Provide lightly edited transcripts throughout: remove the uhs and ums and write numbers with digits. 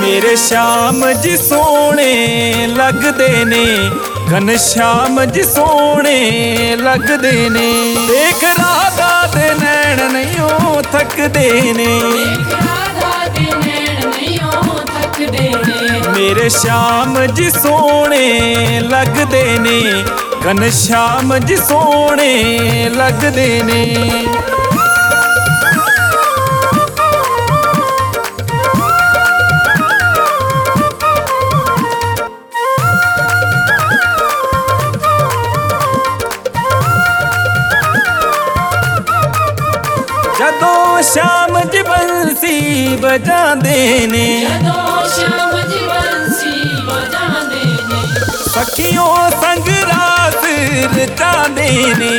मेरे श्याम जी सोने लगदे ने, घनश्याम जी सोने लगदे ने। देख राधा दे नैन नहीं थकदे ने, मेरे श्याम जी सोने लगदे ने, घनश्याम जी सोने लगदे ने। जदों श्याम जी बंसी बजांदे ने, सखियों संग रास रचांदे ने,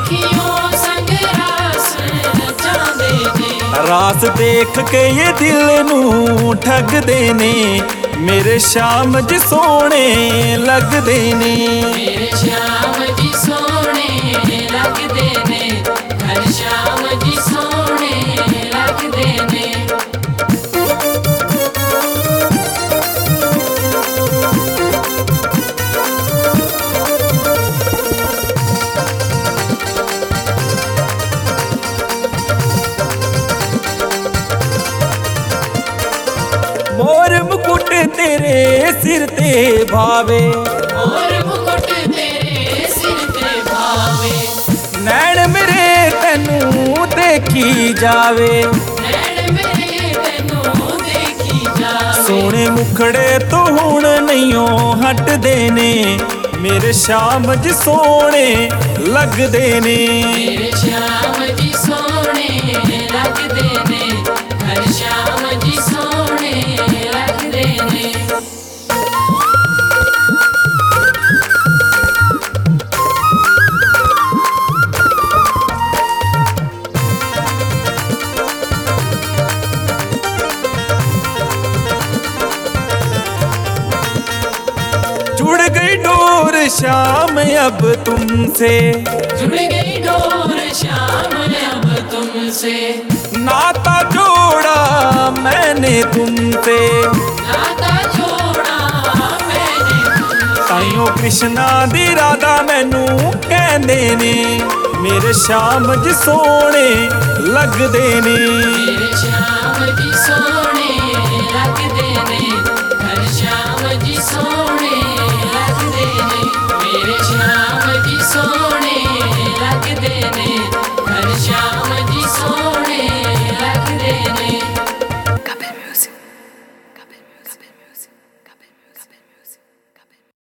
रास देख के ये दिल नू ठगदे ने। मेरे श्याम जी सोने लगदे ने, मेरे श्याम जी सोने लगदे ने, घनश्याम जी सोने लगदे ने। मोर मुकुट तेरे सिर ते भावे, मोर मुकुट तेरे सिर ते भावे। नैन मेरे तैनू देखी जावे, नैन मेरे तैनू देखी जावे। सोने मुखड़े तो हुण नहीं हटदे ने। मेरे श्याम जी सोने लगदे ने, मेरे श्याम जी सोने लगदे ने, घनश्याम जी सोने लगदे ने। जुड़ गई डोर श्याम अब तुमसे, जुड़ गई डोर श्याम अब तुमसे। नाता जोड़ा मैंने तुमसे, नाता जोड़ा मैंने तुमसे। ताइयों कृष्णा दी राधा मैनू कहंदे ने। मेरे श्याम जी सोने लगदे ने, मेरे श्याम जी सोने लगदे ने, घनश्याम जी सोने लगदे ने। मेरे श्याम जी सोने लगदे ने।